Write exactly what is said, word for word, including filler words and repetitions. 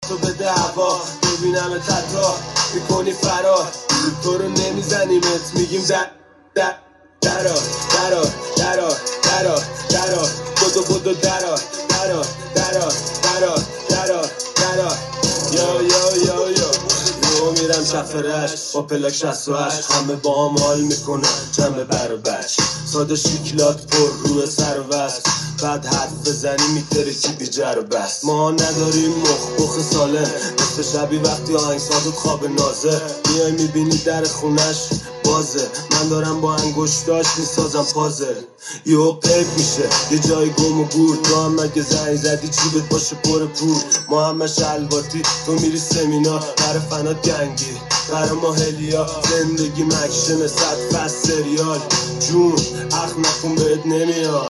دستو بده هوا ببینم تتا میکنی فرار تو رو نمیزنیمت میگیم در در درا درا درا درا درا بدو بدو درا درا درا درا درا درا یا یا یا یا یو میرم شفرش با پلاک شصت و هشت همه با هم حال میکنه جمع بر و بچ ساده شیکلات پر روی سر و بست بعد حرف بزنی میتره چی بیجر و بست ما نداریم مخ بخ سالم مثل شبی وقتی آهنگ سازت خواب نازه میای میبینی در خونش بازه من دارم با انگشتاش میسازم پازل یهو پیپ میشه یه جای گم و گور تو هم اگه زنگ زدی جیبت باشه پر پول ما همه شلواتی تو میری سمینار برای فنات گنگی برای ما هلیا زندگی مکشن صد فست سریال جون اخ نکن بهت نمیاد